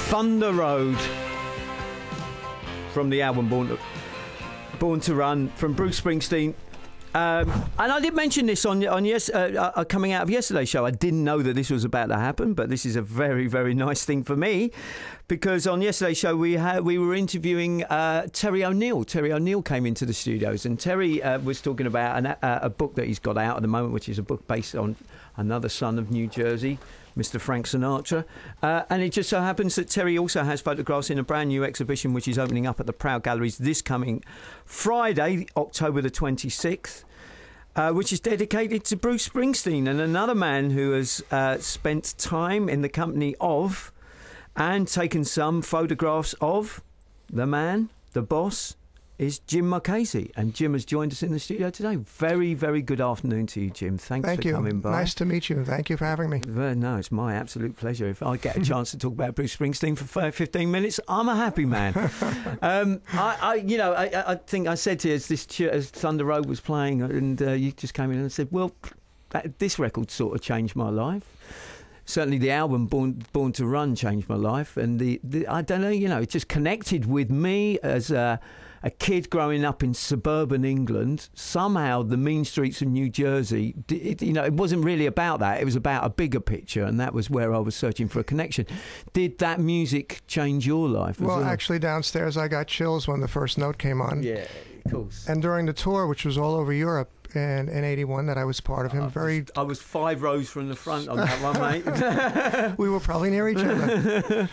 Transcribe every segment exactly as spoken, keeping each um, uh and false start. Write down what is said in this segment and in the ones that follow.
Thunder Road from the album Born to, Born to Run from Bruce Springsteen. Um, and I did mention this on on yes uh, uh, coming out of yesterday's show. I didn't know that this was about to happen, but this is a very very nice thing for me, because on yesterday's show we had we were interviewing uh, Terry O'Neill. Terry O'Neill came into the studios, and Terry uh, was talking about an, uh, a book that he's got out at the moment, which is a book based on another son of New Jersey, Mister Frank Sinatra. Uh, and it just so happens that Terry also has photographs in a brand new exhibition which is opening up at the Proud Galleries this coming Friday, October the twenty-sixth, uh, which is dedicated to Bruce Springsteen, and another man who has uh, spent time in the company of and taken some photographs of the man, the boss, is Jim Marchese, and Jim has joined us in the studio today. Very, very good afternoon to you, Jim. Thanks Thank for you. coming by. Nice to meet you. Thank you for having me. Well, no, it's my absolute pleasure. If I get a chance to talk about Bruce Springsteen for fifteen minutes, I'm a happy man. um, I, I, you know, I, I think I said to you as this as Thunder Road was playing, and uh, you just came in and said, "Well, that, this record sort of changed my life." Certainly, the album "Born Born to Run" changed my life, and the, the I don't know, you know, it just connected with me as a. A kid growing up in suburban England. Somehow the mean streets of New Jersey, it, you know, it wasn't really about that. It was about a bigger picture, and that was where I was searching for a connection. Did that music change your life as well? well? Actually, downstairs I got chills when the first note came on. Yeah, of course. And during the tour, which was all over Europe in, in eighty-one, that I was part of him, I very... Was, I was five rows from the front on that one, mate. We were probably near each other.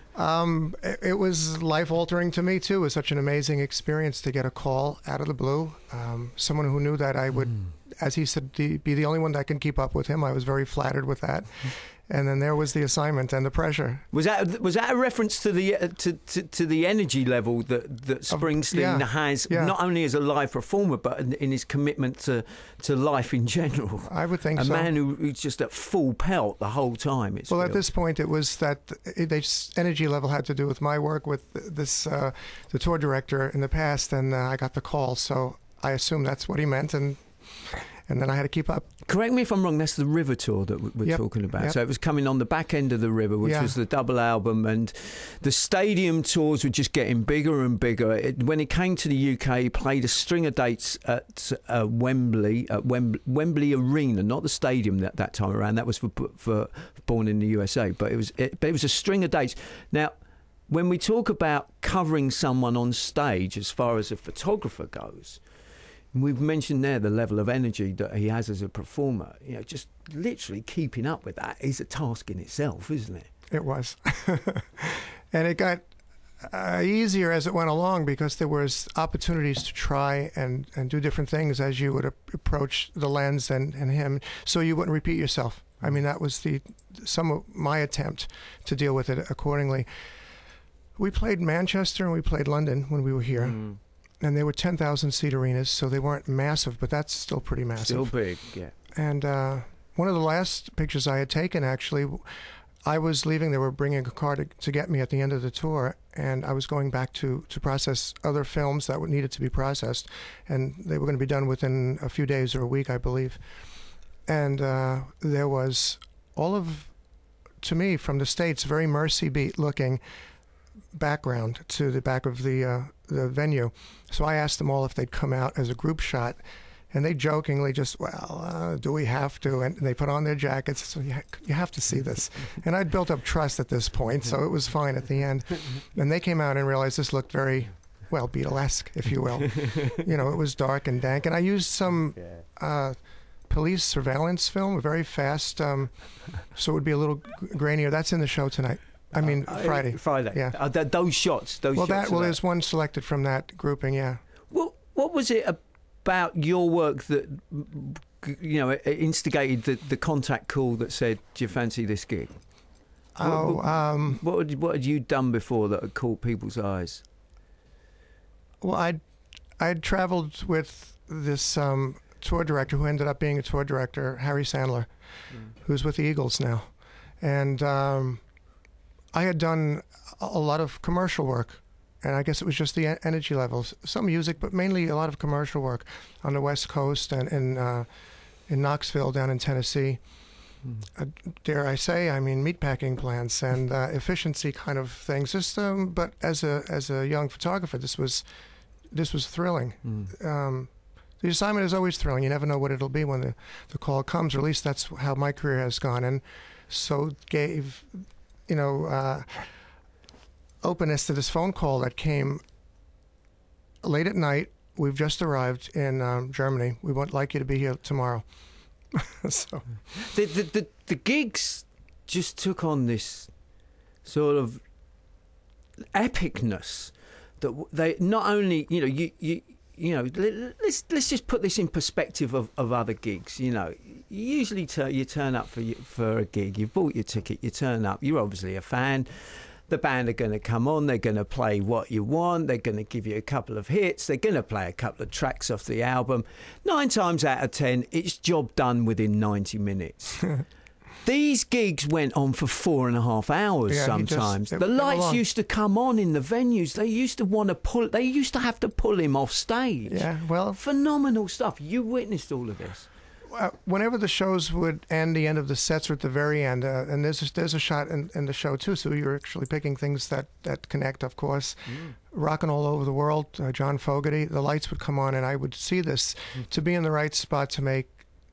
Um, it, it was life-altering to me, too. It was such an amazing experience to get a call out of the blue. Um, someone who knew that I would, mm. as he said, be the only one that can keep up with him. I was very flattered with that. And then there was the assignment and the pressure. Was that was that a reference to the uh, to, to to the energy level that that Springsteen uh, yeah, has, yeah. not only as a live performer but in, in his commitment to to life in general? I would think a so. A man who, who's just at full pelt the whole time. It's well, real. At this point, it was that the energy level had to do with my work with this uh, the tour director in the past, and uh, I got the call, so I assumed that's what he meant, and. And then I had to keep up. Correct me if I'm wrong, that's the River Tour that we're yep. talking about. Yep. So it was coming on the back end of the River, which yeah. was the double album. And the stadium tours were just getting bigger and bigger. It, when it came to the U K, he played a string of dates at uh, Wembley, at Wembley, Wembley Arena, not the stadium that, that time around. That was for, for Born in the U S A. But it was, it, but it was a string of dates. Now, when we talk about covering someone on stage as far as a photographer goes, we've mentioned there the level of energy that he has as a performer. You know, just literally keeping up with that is a task in itself, isn't it? It was. And it got uh, easier as it went along because there was opportunities to try and, and do different things as you would a- approach the lens and, and him, so you wouldn't repeat yourself. I mean, that was the some of my attempt to deal with it accordingly. We played Manchester and we played London when we were here. Mm. And they were ten thousand seat arenas, so they weren't massive, but that's still pretty massive. Still big, yeah. And uh, one of the last pictures I had taken, actually, I was leaving. They were bringing a car to, to get me at the end of the tour, and I was going back to, to process other films that needed to be processed, and they were going to be done within a few days or a week, I believe. And uh, there was all of, to me, from the States, very Mercy Beat looking background to the back of the uh, the venue. So I asked them all if they'd come out as a group shot, and they jokingly just, well, uh, do we have to? And they put on their jackets, so you, ha- you have to see this. And I'd built up trust at this point, so it was fine at the end. And they came out and realized this looked very, well, Beatlesque, if you will. You know, it was dark and dank. And I used some uh, police surveillance film, very fast, um, so it would be a little grainier. That's in the show tonight. I mean, uh, Friday. Friday. Yeah. Uh, th- those shots. Those well, shots. That, well, that. there's one selected from that grouping. Yeah. Well, what was it about your work that, you know, instigated the, the contact call that said, "Do you fancy this gig?" Oh, what, um, what had, what had you done before that had caught people's eyes? Well, I'd I'd traveled with this um, tour director who ended up being a tour director, Harry Sandler, mm. who's with the Eagles now, and. Um, I had done a lot of commercial work, and I guess it was just the energy levels. Some music, but mainly a lot of commercial work on the West Coast and in, uh, in Knoxville down in Tennessee. uh, dare I say, I mean, meatpacking plants and uh, efficiency kind of things. Just, um, but as a as a young photographer, this was this was thrilling. Mm. Um, the assignment is always thrilling. You never know what it'll be when the, the call comes, or at least that's how my career has gone. And so gave, you know, uh, openness to this phone call that came late at night. We've just arrived in um, Germany. We would like you to be here tomorrow. so the, the the the gigs just took on this sort of epicness that they not only, you know, you you you know, let's let's just put this in perspective of, of other gigs. You know, you usually tur- you turn up for for a gig, you've bought your ticket, you turn up, you're obviously a fan. The band are going to come on, they're going to play what you want, they're going to give you a couple of hits, they're going to play a couple of tracks off the album. Nine times out of ten, it's job done within ninety minutes. These gigs went on for four and a half hours yeah, sometimes. Just, the lights used to come on in the venues. They used to want to pull, they used to have to pull him off stage. Yeah, well. Phenomenal stuff. You witnessed all of this. Uh, whenever the shows would end, the end of the sets were at the very end, uh, and there's a, there's a shot in, in the show too. So you're actually picking things that, that connect, of course. Mm. Rocking all over the world, uh, John Fogerty. The lights would come on, and I would see this mm. to be in the right spot to make,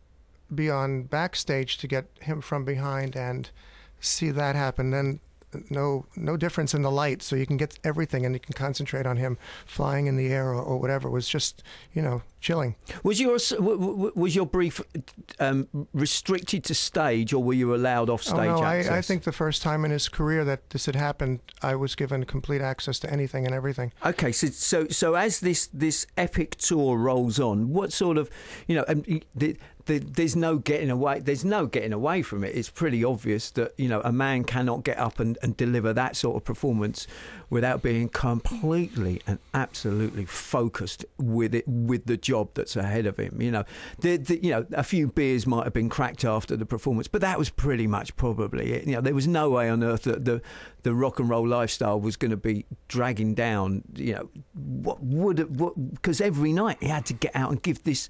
be on backstage to get him from behind and see that happen. Then no no difference in the light, so you can get everything and you can concentrate on him flying in the air or, or whatever. It was just, you know, chilling. Was your was your brief um, restricted to stage, or were you allowed off stage oh, no, access? I, I think the first time in his career that this had happened, I was given complete access to anything and everything. Okay, so so so as this this epic tour rolls on, what sort of, you know, um, the, the, there's no getting away. There's no getting away from it. It's pretty obvious that, you know, a man cannot get up and, and deliver that sort of performance without being completely and absolutely focused with it, with the job that's ahead of him. You know, the, the, you know, a few beers might have been cracked after the performance, but that was pretty much probably it. You know, there was no way on earth that the the rock and roll lifestyle was going to be dragging down. You know, what would what because every night he had to get out and give this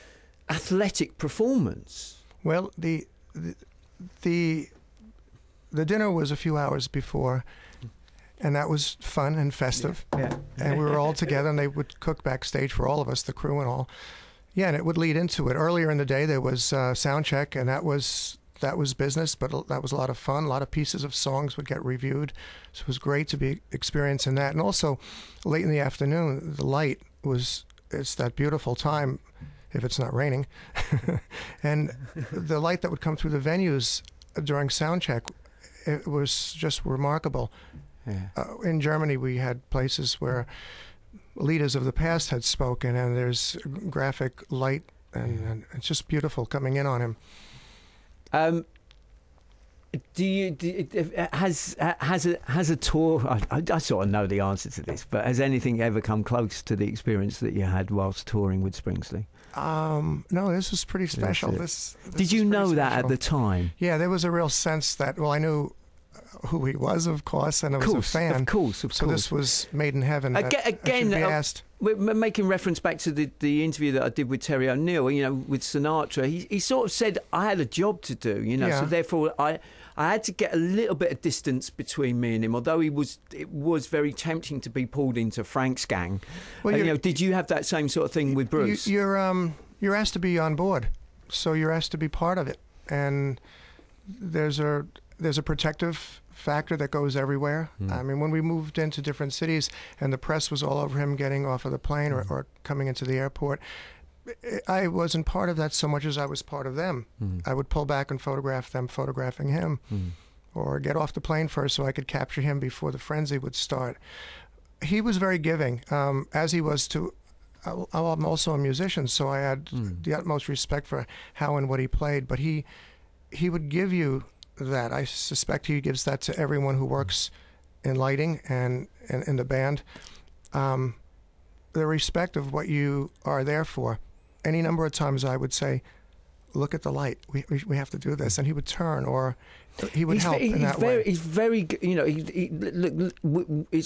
athletic performance. Well, the the the, the dinner was a few hours before. And that was fun and festive. Yeah. yeah. And we were all together, and they would cook backstage for all of us, the crew and all. Yeah, and it would lead into it. Earlier in the day, there was uh, sound check, and that was that was business, but that was a lot of fun. A lot of pieces of songs would get reviewed. So it was great to be experiencing that. And also, late in the afternoon, the light was, it's that beautiful time, if it's not raining. And the light that would come through the venues during sound check, it was just remarkable. Yeah. Uh, in Germany, we had places where leaders of the past had spoken, and there's graphic light, and, and it's just beautiful coming in on him. Um, do you do, has has a has a tour? I, I sort of know the answer to this, but has anything ever come close to the experience that you had whilst touring with Springsteen? Um, no, this was pretty special. This, this did you know that special. at the time? Yeah, there was a real sense that. Well, I knew who he was, of course, and I was course, a fan. Of course, of so course. this was made in heaven. Again, again uh, we're making reference back to the, the interview that I did with Terry O'Neill, you know, with Sinatra. He, he sort of said, I had a job to do, you know, yeah. so therefore I I had to get a little bit of distance between me and him, although he was it was very tempting to be pulled into Frank's gang. Well, uh, you know, did you have that same sort of thing with Bruce? You, you're, um, you're asked to be on board, so you're asked to be part of it. And there's a there's a protective factor that goes everywhere. Mm. I mean, when we moved into different cities and the press was all over him getting off of the plane or, or coming into the airport, I wasn't part of that so much as I was part of them. Mm. I would pull back and photograph them photographing him, mm. or get off the plane first so I could capture him before the frenzy would start. He was very giving, um, as he was to... I'm also a musician, so I had mm. the utmost respect for how and what he played, but he he would give you that. I suspect he gives that to everyone who works in lighting and in, in the band. Um, the respect of what you are there for. Any number of times I would say, look at the light. We we, we have to do this. And he would turn, or he would he's help very, in that very, way. He's very, you know, he, he, look, look, it's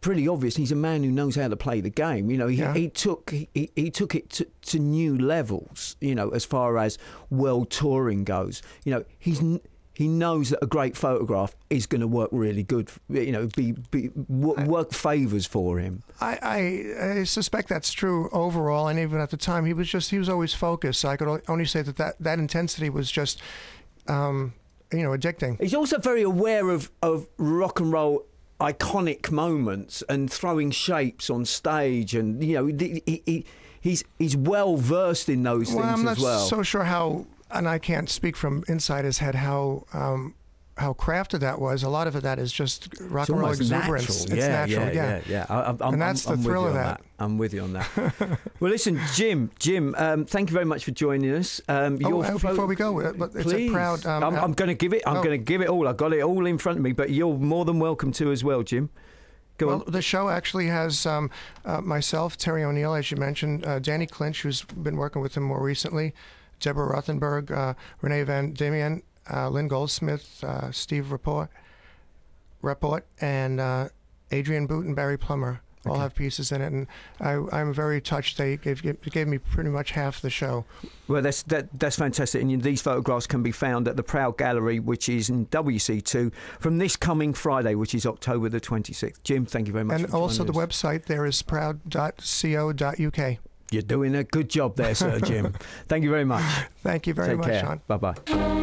pretty obvious. He's a man who knows how to play the game. You know, he, Yeah. he took he, he took it to, to new levels. You know, as far as world touring goes. You know, he's he knows that a great photograph is going to work really good. You know, be, be work favours for him. I, I, I suspect that's true overall, and even at the time, he was just he was always focused. So I could only say that that, that intensity was just, um, you know, addicting. He's also very aware of of rock and roll iconic moments and throwing shapes on stage, and you know, he, he he's he's well versed in those well, things I'm not as well. so sure how, and I can't speak from inside his head how. Um, how crafted that was. A lot of it that is just rock and roll exuberance. Natural. It's yeah, natural, yeah, yeah. yeah, yeah. I, I'm, and that's I'm, the I'm thrill with of you on that. that. I'm with you on that. Well, listen, Jim, Jim, um, thank you very much for joining us. Um, Oh, your uh, pho- before we go, uh, but it's please. a proud. Um, I'm, I'm going to give it. I'm oh. going to give it all. I've got it all in front of me. But you're more than welcome to as well, Jim. Go well, on. the show actually has um, uh, myself, Terry O'Neill, as you mentioned, uh, Danny Clinch, who's been working with him more recently, Deborah Rothenberg, uh, Renee Van Diemen, uh, Lynn Goldsmith, uh, Steve Rapport, Rapport and uh, Adrian Boot and Barry Plummer all Okay. have pieces in it, and I, I'm very touched. They gave, gave me pretty much half the show. Well, that's that, that's fantastic. And these photographs can be found at the Proud Gallery, which is in W C two, from this coming Friday, which is October the twenty-sixth. Jim, thank you very much. And for also the joining us. website there is proud dot co dot U K. You're doing a good job there, Sir Jim. Thank you very much. Thank you very Take much, care. Sean. Bye-bye.